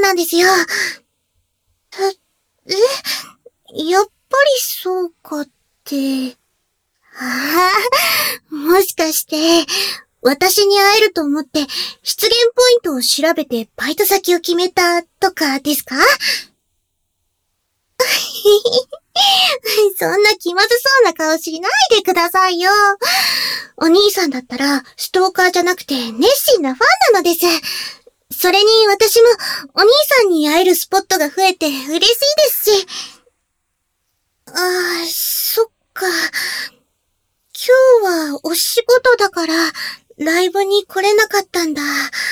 なんですよ。やっぱりそうかって。もしかして、私に会えると思って出現ポイントを調べてバイト先を決めたとかですか？そんな気まずそうな顔しないでくださいよ。お兄さんだったらストーカーじゃなくて熱心なファンなのです。それに私もお兄さんに会えるスポットが増えて嬉しいですし。そっか。今日はお仕事だからライブに来れなかったんだ。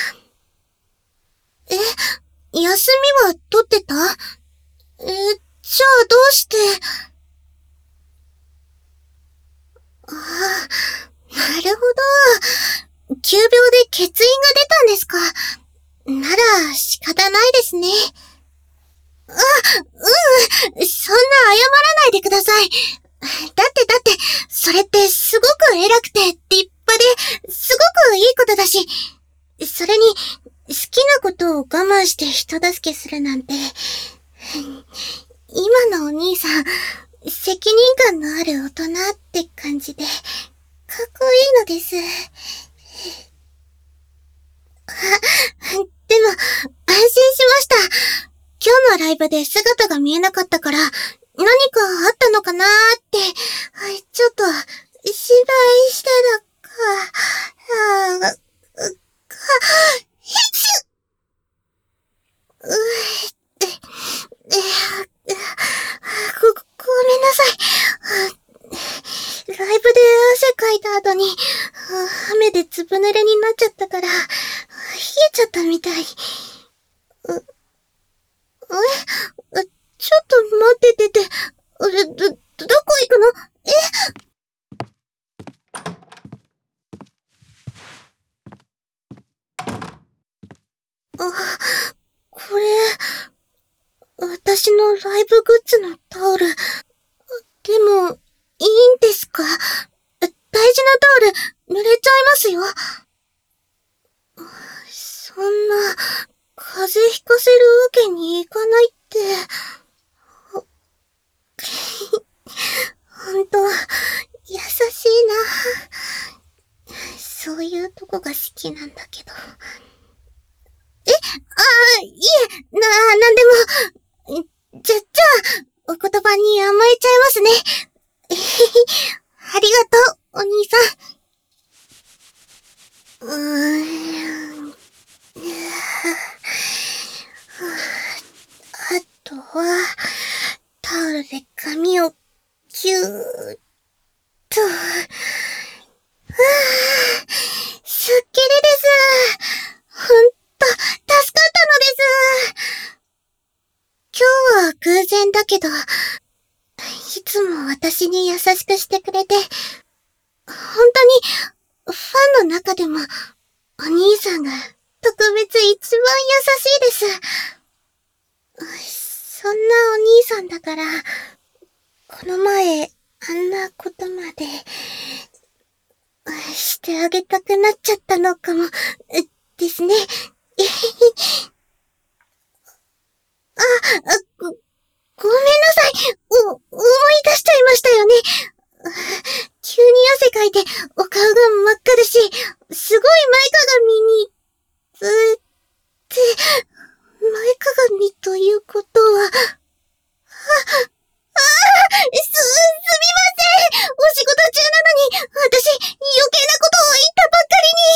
休みは取ってた？じゃあどうして？なるほど。急病で欠員が出たんですか。なら仕方ないですね。そんな謝らないでください。だって、それってすごく偉くて立派で、すごくいいことだし、それに、好きなことを我慢して人助けするなんて、今のお兄さん、責任感のある大人って感じで、かっこいいのです。でも、安心しました。今日のライブで姿が見えなかったから、何かあったのかなーって、ちょっと、心配してたか、ごめんなさい。ライブで汗かいた後に、雨でずぶ濡れになっちゃったから、冷えちゃったみたい。ちょっと待ってて、どこ行くの？これ、私のライブグッズのタオル。でも、いいんですか？大事なタオル、濡れちゃいますよ。そんな、風邪ひかせるわけにいかないって。ほんと、優しいな。そういうとこが好きなんだけど。いえ、なんでも。じゃあ、お言葉に甘えちゃいますね。ありがとう、お兄さん。あとは、タオルで髪をぎゅーっと。すっきりです。ほんと、助かったのです。今日は偶然だけど、いつも私に優しくしてくれて、本当に、ファンの中でも、お兄さんが特別一番優しいです。そんなお兄さんだから、この前、あんなことまで、してあげたくなっちゃったのかも、ですね。ごめんなさい。思い出しちゃいましたよね。急に汗かいて、お顔が真っ赤だし、すごい前かがみに、前かがみということは、すみません。お仕事中なのに、私、余計なことを言ったばっか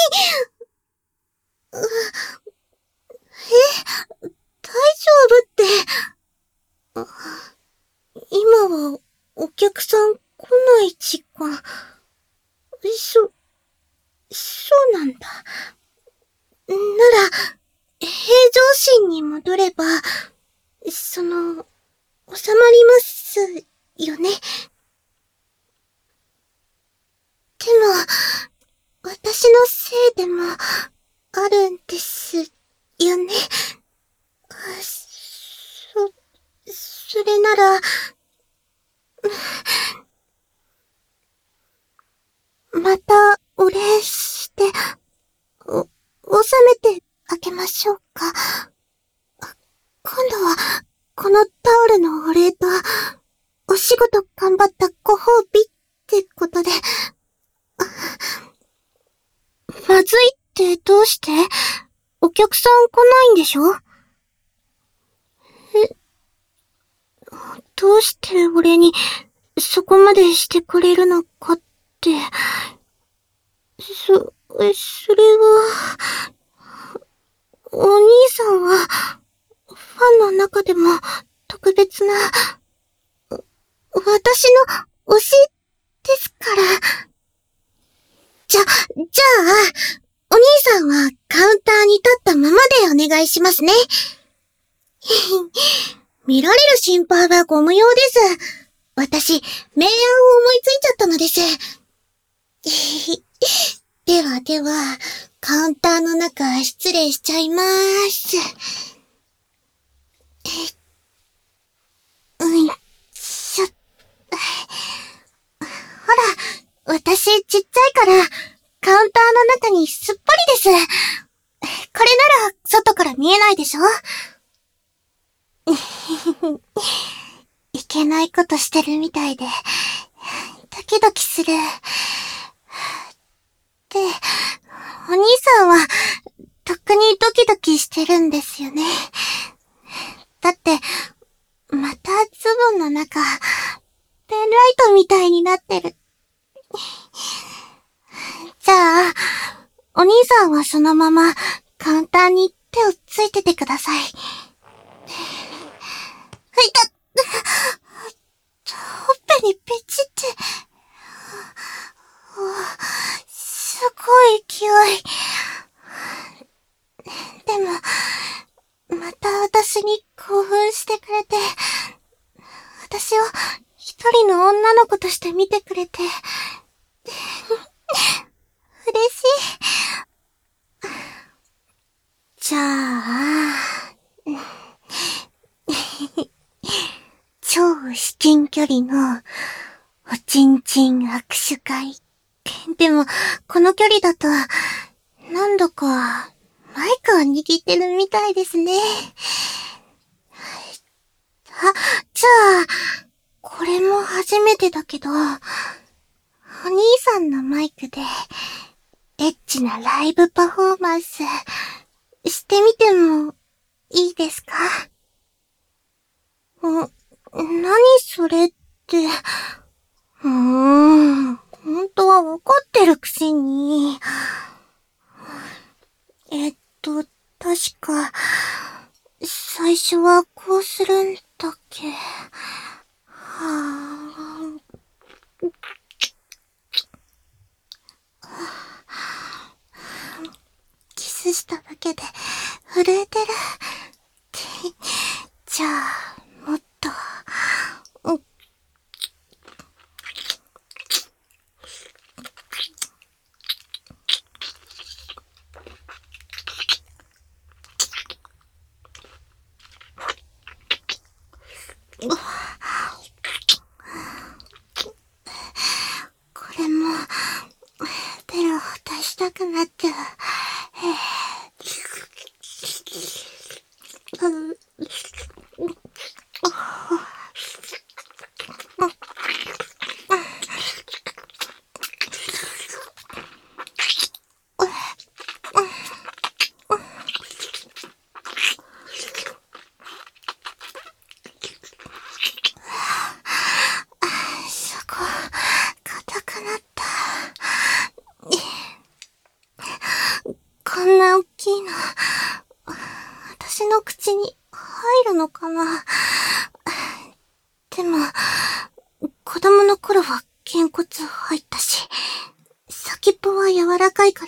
りに。大丈夫って。今は、お客さん来ない時間。そうなんだ。なら、平常心に戻れば、収まりますよね。でも、私のせいでも、あるんですよね。それなら、またお礼して、収めてあげましょうか。 まずいってどうして？お客さん来ないんでしょ？どうして俺にそこまでしてくれるのかって。それは、お兄さんは、ファンの中でも特別な、私の推しですから。じゃあ、お兄さんはカウンターに立ったままでお願いしますね。見られる心配はご無用です。私、明暗を思いついちゃったのです。では、カウンターの中失礼しちゃいます。ほら、私ちっちゃいから、カウンターの中にすっぽりです。これなら外から見えないでしょ？いけないことしてるみたいで、ドキドキする。で、お兄さんは、特にドキドキしてるんですよね。だって、またズボンの中、ペンライトみたいになってる。じゃあ、お兄さんはそのままカウンターに手をついててください。ほっぺにペチって。すごい勢い。でも、また私に興奮してくれて、私を一人の女の子として見てくれて、嬉しい。じゃあ、超至近距離のおちんちん握手会。でも、この距離だと、何度かマイクを握ってるみたいですね。じゃあ、これも初めてだけど、お兄さんのマイクで、エッチなライブパフォーマンス、してみてもいいですか？何それって、本当は怒ってるくせに。確か、最初はこうするんだっけ。キスしただけで震えてる。じゃあ、もっと、これも、ベロを出したくなっちゃう。そこ、硬くなった。こんな大きいの、私の口に入るのかな。でも、子供の頃は肩骨入ったし、先っぽは柔らかいから、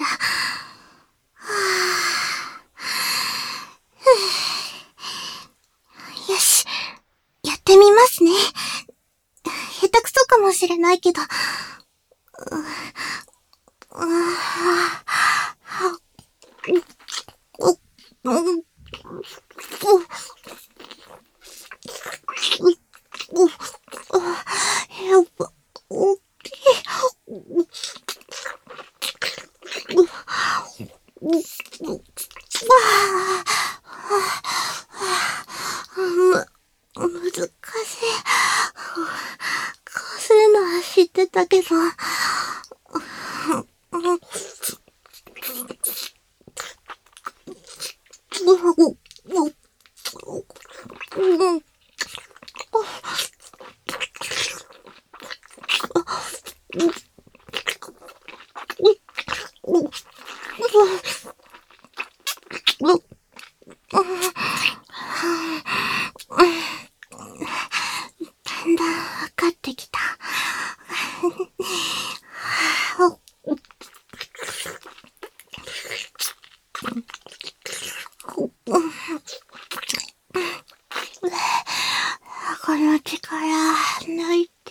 よし、やってみますね。下手くそかもしれないけど、やっぱ、大きい。難しい。こうするのは知ってたけど、 だんだんわかってきた。この力抜いて。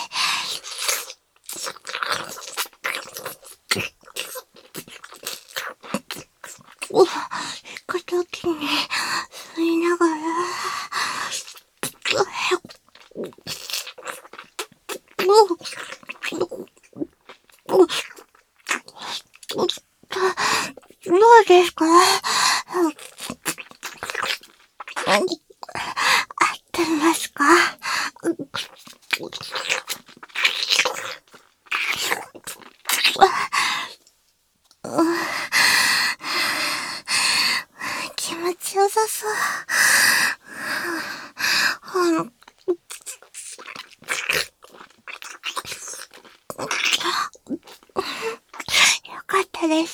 引くときに吸いながら。どうですか？合ってますか？気持ちよさそう。よかったです。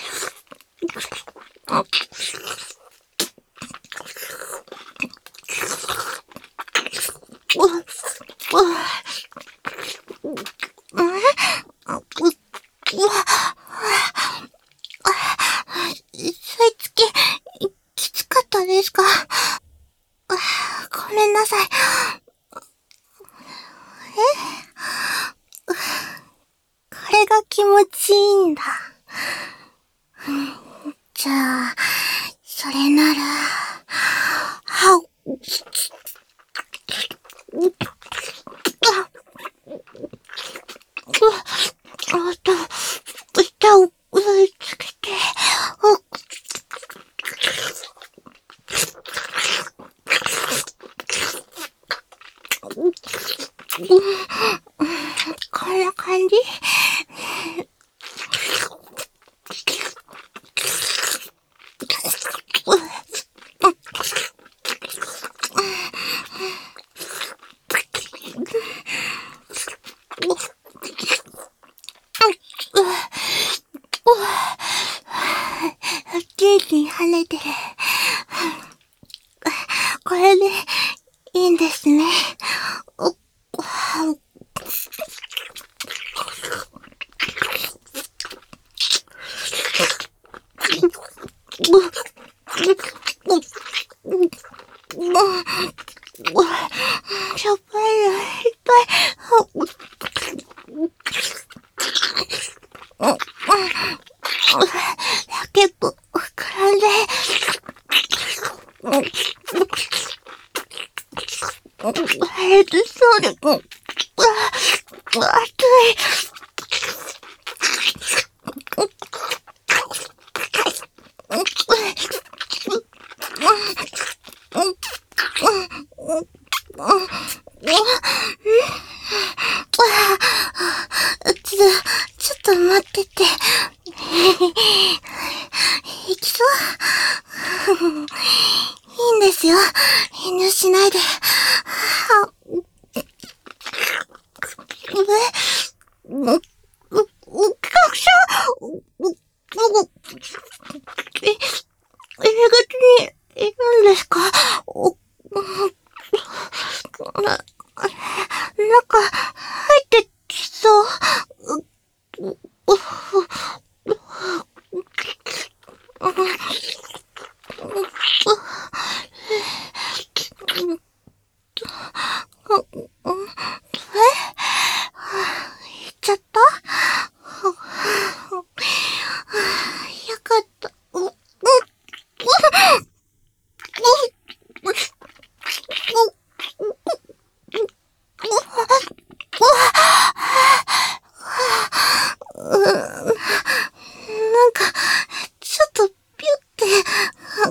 吸い付き、きつかったですか？ごめんなさい。これが気持ちいいんだ。じゃあ、それなら、板を植え付けて、こんな感じ？元気に跳ねてる。これでいいんですね。しょっぱいのいっぱい。結構膨らんで。そうで、熱い。ちょっと待ってて。いきそう？いいんですよ。遠慮しないで。入り口にいるんですか？中、入ってきそう。行っちゃった？よかった。なんか、ちょっとピュって、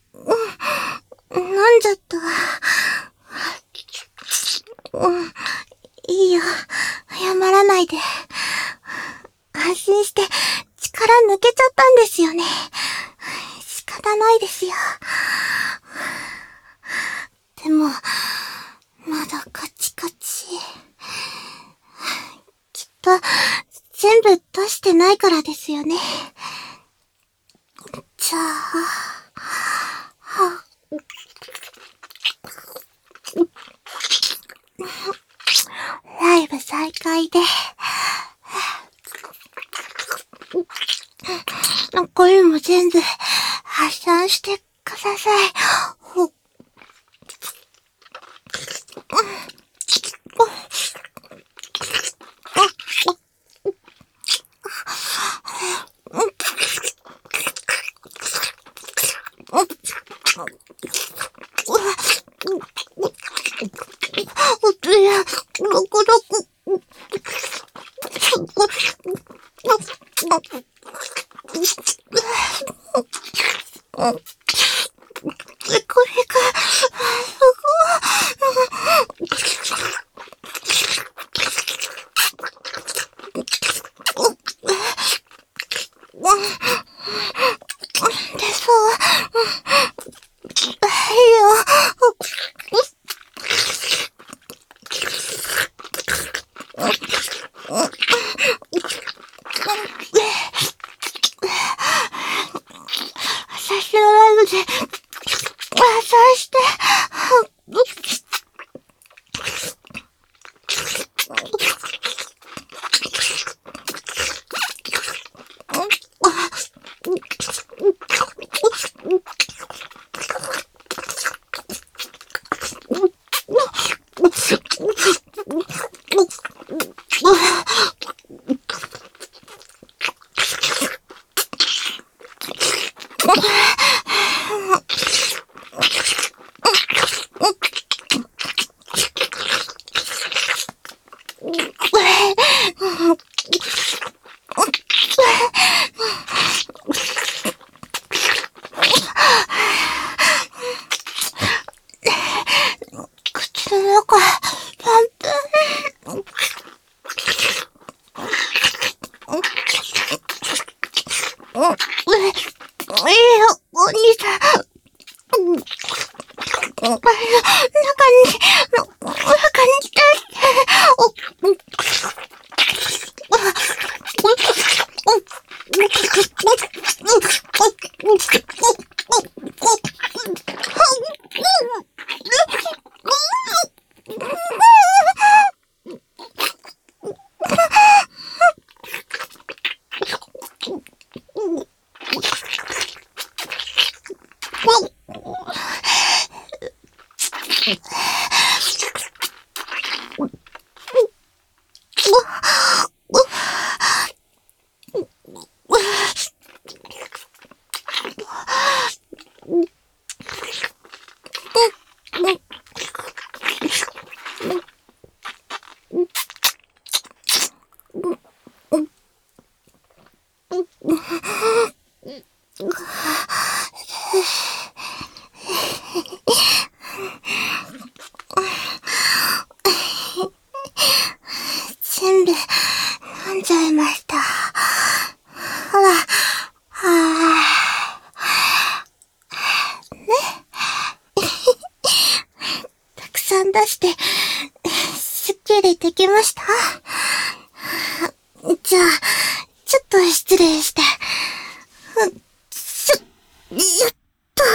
飲んじゃった。いいよ。謝らないで。安心して力抜けちゃったんですよね。仕方ないですよ。でも、まだカチカチ。きっと、全部出してないからですよね。 じゃあ、ライブ再開で、これも全部発散してください。私のライブで、発散して、口の中、パンパン。お兄さん。中にいたい。全部飲んじゃいました。ほら、たくさん出して、すっきりできました。じゃあ、ちょっと失礼して。やっと。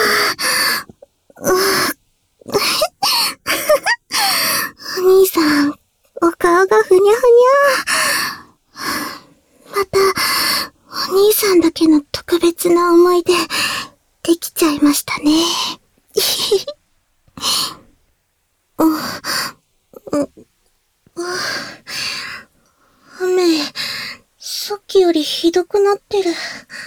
お兄さん、お顔がふにゃふにゃ。また、お兄さんだけの特別な思い出、できちゃいましたね。雨、さっきよりひどくなってる。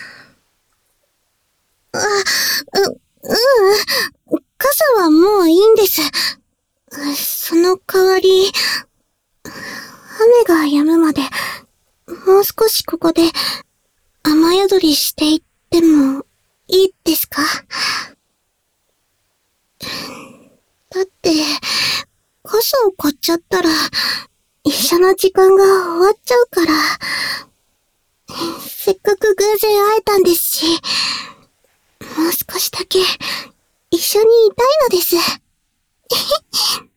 傘はもういいんです。その代わり、雨が止むまで、もう少しここで雨宿りしていってもいいですか？だって、傘を買っちゃったら、一緒の時間が終わっちゃうから、せっかく偶然会えたんですし、もう少しだけ一緒にいたいのです。